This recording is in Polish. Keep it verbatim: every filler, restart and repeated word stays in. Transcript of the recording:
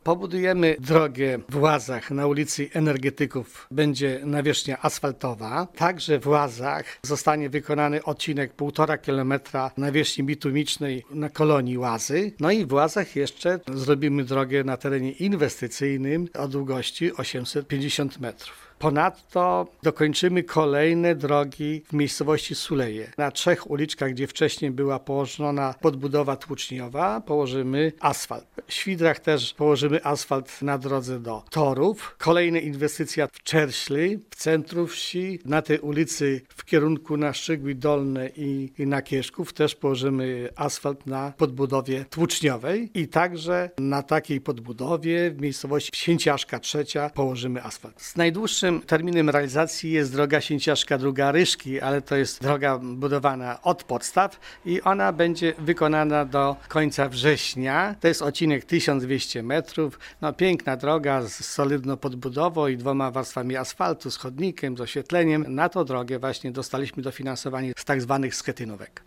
Pobudujemy drogę w Łazach na ulicy Energetyków. Będzie nawierzchnia asfaltowa. Także w Łazach zostanie wykonany odcinek półtora kilometra nawierzchni bitumicznej na kolonii Łazy. No i w Łazach jeszcze zrobimy drogę na terenie inwestycyjnym o długości osiemset pięćdziesiąt metrów. Ponadto dokończymy kolejne drogi w miejscowości Suleje. Na trzech uliczkach, gdzie wcześniej była położona podbudowa tłuczniowa, położymy asfalt. W Świdrach też położymy asfalt na drodze do torów. Kolejna inwestycja w Czerśli, w centrum wsi, na tej ulicy w kierunku na Szczygły Dolne i, i na Kieszków też położymy asfalt na podbudowie tłuczniowej i także na takiej podbudowie w miejscowości Sięciaszka trzecia położymy asfalt. Z najdłuższym terminem realizacji jest droga Sięciaszka druga Ryszki, ale to jest droga budowana od podstaw i ona będzie wykonana do końca września. To jest odcinek tysiąc dwieście metrów. No, piękna droga z solidną podbudową i dwoma warstwami asfaltu, z chodnikiem, z oświetleniem. Na tą drogę właśnie dostaliśmy dofinansowanie z tak zwanych schetynówek.